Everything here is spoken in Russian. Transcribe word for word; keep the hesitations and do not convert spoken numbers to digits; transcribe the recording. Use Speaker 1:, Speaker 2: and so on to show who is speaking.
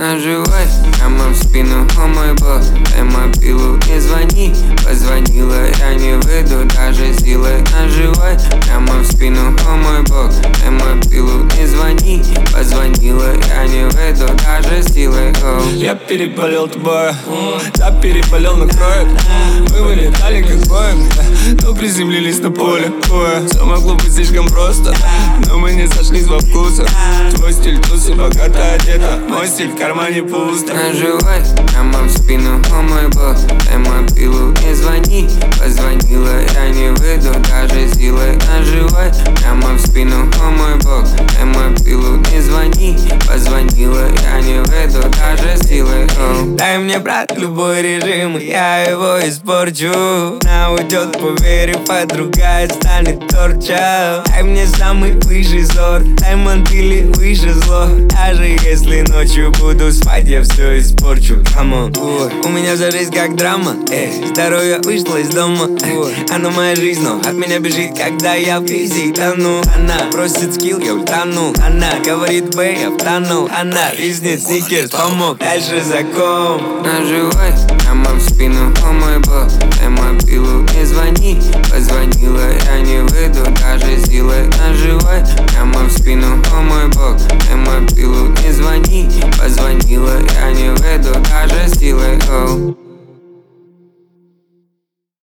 Speaker 1: Наживай прямо в спину, о мой бог. Дай мобилу, не звони. Позвонила, я не выйду даже силой. Наживай прямо в спину, о мой бог. Дай мобилу, не звони. Позвонила, я не выйду даже силой. Оу.
Speaker 2: Я переболел тобой, да переболел на кровь. Мы вылетали как Боинг, но приземлились на поле. Все могло быть слишком просто, но мы не сошлись во вкусах. Твой стиль тусы, богато одета, мой стиль в кармане пусто.
Speaker 1: Наживай прямо в спину, о мой бог. Дай мобилу, не звони. Позвонила, я не выйду даже силой. Наживай прямо в спину, о мой бог. Дай мобилу, не звони. Позвонила, я не выйду даже силой. Оу.
Speaker 3: Дай мне, брат, любой режим, и я его испорчу. Она уйдет, поверив, а другая станет торча. Дай мне самый высший сорт, дай мантили выше зло. Даже если ночью буду спать, я все испорчу. Come on. У меня вся жизнь как драма, эй. Здоровье вышло из дома, эй. Она моя жизнь, но от меня бежит, когда я в кризе тону. Она просит скилл, я ультану. Она говорит, бэй, я втонул. Она ризнет сникерс, помог, дальше закон.
Speaker 1: Наживай прямо в спину, о мой бог. Дай мобилу, не звони. Позвонила,